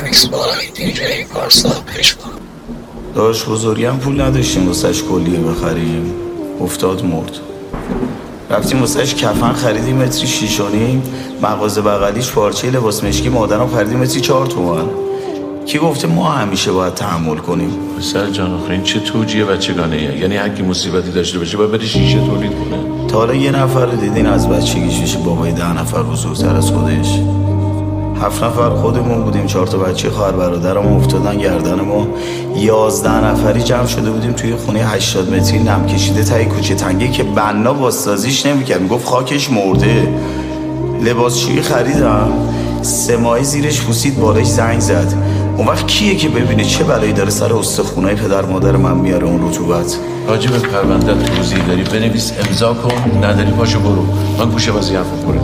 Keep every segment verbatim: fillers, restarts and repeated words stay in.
داشت بزرگی هم پول نداشتیم واسهش کلیه بخریم، افتاد مرد. رفتیم واسهش کفن خریدیم متری شیش و نیم، مغازه بغلیش پارچه لباس مشکی مادرم خریدیم متری چهار تومن. کی گفته ما همیشه باید تحمل کنیم؟ پسر جان آخه این چه توجیه بچگانه ایه؟ یعنی هر کی مصیبتی داشته باشه باید بره شیشه تولید کنه. تا حالا یه نفر رو دیدین از بچگیش بشه بابای ده نفر بزرگتر از خودش؟ هفت نفر خودمون بودیم، چهار تا بچه خواهر برادرم افتادن گردن ما. یازده نفری جمع شده بودیم توی خونه هشتاد متری نم کشیده تای کوچه تنگی که بنا بازسازیش نمیکرد، میگفت خاکش مرده. لباسشویی خریدم، سه ماهی زیرش پوسید، بالش زنگ زد. اون وقت کیه که ببینه چه بلایی داره سر استخونای پدر مادر من میاره اون رطوبت؟ حاجی به پروندت توضیح داری بنویس امضا کن، نداری پاشو برو. من گوشه بازی حرفو پره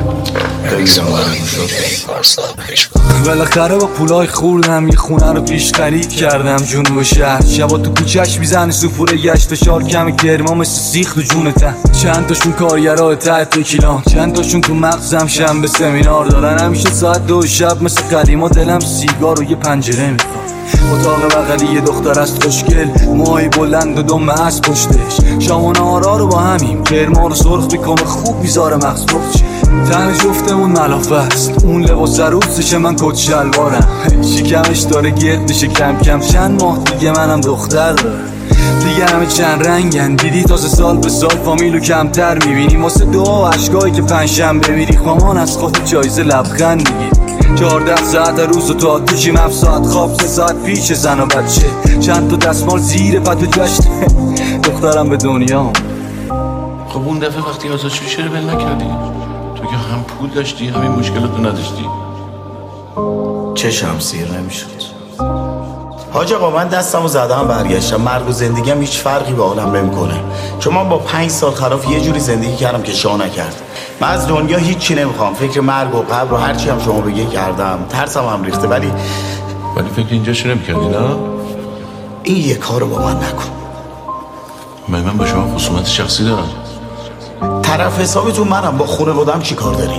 بالاخره با پولای خوردم یه خونه رو پیش خرید کردم جنوب شهر. شبا تو کوچه‌اش میزنه سوفوره گشت و شار کم کرما مثل سیخ تو جونته. چند تاشون کارگرای ته تکیلان، چند تاشون تو مغزم شنبه سمینار دارن. همیشه ساعت دو شب مثل قدیما دلم سیگار و یه پنجره میخواد. اتاق بغلی یه دختر است خوشگل، موهای بلند و دم اسب پشتش. شام و نهارا رو با همیم کرما رو سرخ میکنه خوب میذاره مغز پخت. تن جفتمون ملافه است، اون لباس عروسشه من کت شلوارم. شکمش داره گرد میشه کم کم، چند ماه دیگه منم دختر دارم. دیگه همه چند رنگن، دیدی تازه سال به سال فامیلو کمتر میبینی. واسه دعا و عشقایی که پنجشنبه میری خوامان از خود جایزه لبخند میگیری. چهارده ساعت روز و تو آتیشیم، هفت ساعت خواب، سه ساعت پیش زن و بچه. چند تا دستمال زیر پتو جشت دخترم به دنیا. خب اون دفعه وقتی آزاد شدی چرا بل نکردی؟ تو که هم پول داشتی همین مشکلاتو نداشتی. چشم سیر نمیشد. حاج آقا من دستمو زدم برگشتم. مرگ و زندگیم هیچ فرقی به عالم نمیکنه، چون من با پنج سال خلاف یه جوری زندگی کردم که شاه نکرد. من از دنیا هیچی نمیخوام، فکر مرگ و قبر و هرچی هم شما بگی کردم. ترسم هم ریخته، ولی ولی فکر اینجاشو نمیکردی نه؟ این یه کارو با من نکن. من من با شما خصومت شخصی دارم. طرف حسابتون منم، با خونه بودم چی کار داریم؟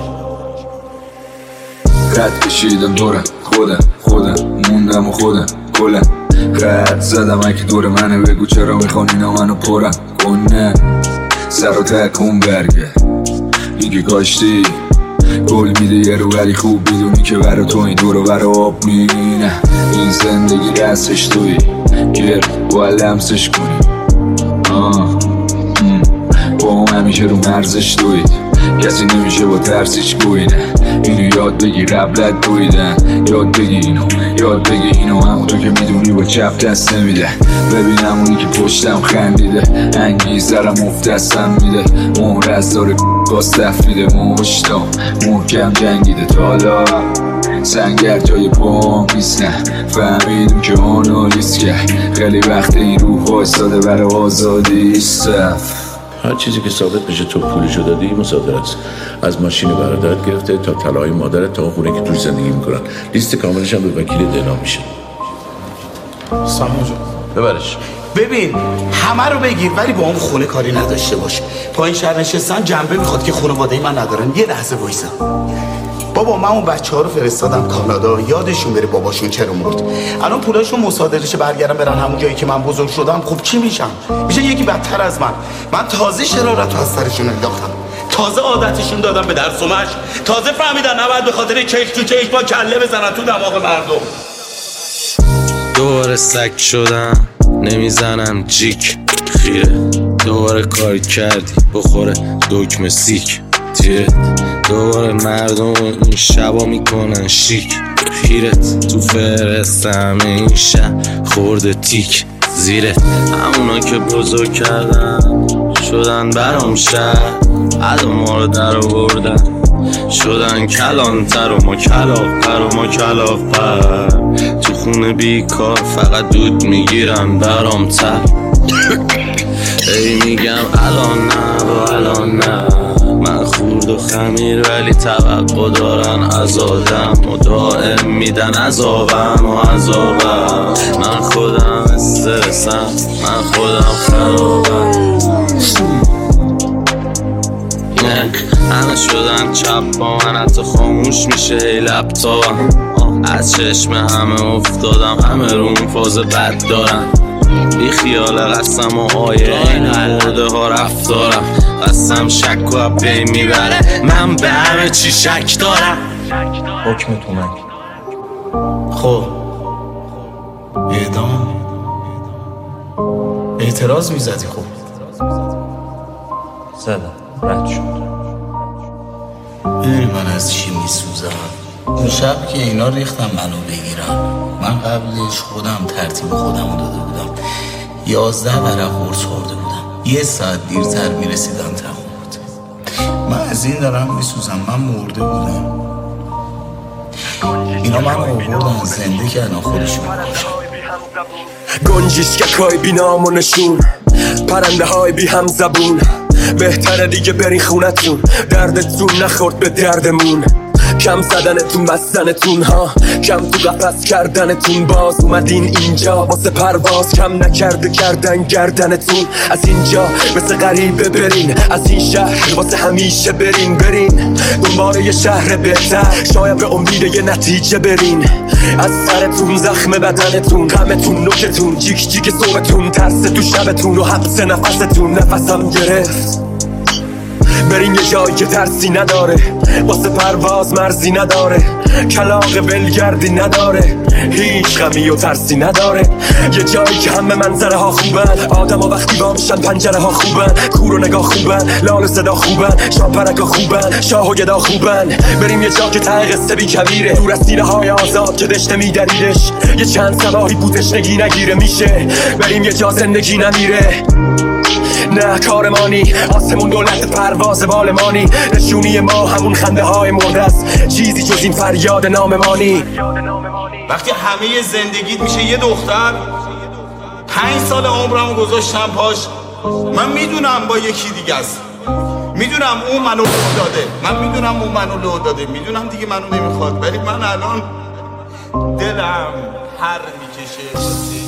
رد کشیدم دورم خودم خودم موندم و خودم کلم رد زدم اگه دور منه بگو چرا میخوان اینا منو پرم کنه. سر و تکون برگه میگه کاشتی گل میده یه رو ولی خوب میدونی که برا تو این دور و برا آب مینه. این زندگی دستش توی گر باید لمسش کنی. آه با اون همیشه رو مرزش دوید، کسی نمیشه با ترسیش گوینه. اینو یاد بگی قبلت دویدن، یاد بگی اینو یاد بگی اینو همونطور که میدونی با چپ دست نمیده. ببینم اونی که پشتم خندیده انگیزرم افت دستم میده. مهر از داره باز تفریده مشتام محکم جنگیده. تالا سنگر جای پام بیست نه فهمیدم که آنالیز کرد. خیلی وقت این روح وایستاده برای آزادی صف. هر چیزی که ثابت بشه تو پولشو دادی مصادره است. از ماشین برادرت گرفته تا طلای مادرت تا خونه که توی زندگی میکنن. لیست کاملش هم به وکیل اعلام میشه. سامان جان ببرش. ببین همه رو بگیر ولی با اون خونه کاری نداشته باش. پایین شهر نشستن جنبه میخواد که خانواده‌ای من ندارن. یه لحظه وایسا بابا. من اون بچه ها رو فرستادم کانادا، یادشون بره باباشون چرا مرد. الان پولاشون مصادرهشه برگردن برن همون جایی که من بزرگ شدم. خب چی میشم؟ میشه یکی بدتر از من. من تازه شرارت رو از سرشون انداختم، تازه عادتشون دادم به درس و مشق، تازه فهمیدن نباید به خاطر چش تو چش با کله بزنن تو دماغ مردم. دوباره سگ شدم نمیزنم جیک خیره. دوباره کار کردی بخوره دکمه سیک تیرت. دوباره مردم این شبا میکنن شیک خیرت. تو فرستم این شب خورده تیک زیرت. همونا که بزرگ کردن شدن برام شهر، عدو ما رو در آوردن شدن کلانتر و ما کلاف‌تر و ما کلاف‌تر. تو خونه بیکار فقط دود میگیرن برام تر. ای میگم الان نه و الان نه، من خورد و خمیر ولی توقع دارن از آدم و دائم میدن عذابم و عذابم. من خودم استرسم، من خودم خرابم. همه شدن چپ با من حتی خاموش میشه ای لپتاپم. از چشم همه افتادم، همه رو اون فاز بد دارم. بی خیال قسم و آیه این مرده ها رفتارم. قسم شک و بین میبره، من به همه چی شک دارم. حکمتونک خب اعدام اعتراض میزدی. خب زدم رد شد. میدونی من از چی میسوزم؟ اون شب که اینا ریختم منو بگیرم، من قبلش خودم ترتیب خودم رو داده بودم. یازده ورق قرص خورده بودم، یه ساعت دیرتر میرسیدم تموم بود. من از این دارم میسوزم، من مرده بودم. اینا من آوردن زنده کردن خودشون. گنجیشککای بی نام و نشون، پرنده های بی هم زبون. بهتره دیگه برین خونتون، دردتون نخورد به دردمون. کم زدنتون بستنتون ها، کم تو قفس کردنتون. باز اومدین اینجا واسه پرواز، کم نکرده کردن گردنتون. از اینجا مثل غریبه برین، از این شهر واسه همیشه برین. برین دنبال یه شهر بهتر، شاید به امید یه نتیجه برین. از سرتون زخم بدنتون، غمتون نوکتون، جیک جیک صوبتون، ترس تو شبتون و حبس نفستون. نفسم گرفت برین یه جایی که ترسی نداره، واسه پرواز مرزی نداره، کلاغ ولگردی نداره، هیچ غمی و ترسی نداره. یه جایی که همه منظره ها خوبن، آدم ها وقتی با میشن پنجره ها خوبن. کور و نگاه خوبن، لال و صدا خوبن، شاپرک ها خوبن، شاه و گدا خوبن. بریم یه جا که ته قصه بی کبیره، دور از سینه های آزاد که دشته میدریدش. یه چند سلاحی بوتش نگی نگیره میشه، بریم یه جا زندگی نمیره. نه کارمانی، آسمون دولت پرواز بالمانی. نشونی ما همون خنده های مرده است، چیزی جز این فریاد ناممانی. وقتی همه زندگیت میشه یه دختر، پنج سال عمرمو گذاشتم پاش. من میدونم با یکی دیگه است، میدونم اون منو لو داده، من میدونم اون منو لو داده، میدونم دیگه منو نمیخواد. ولی من الان دلم هر میکشه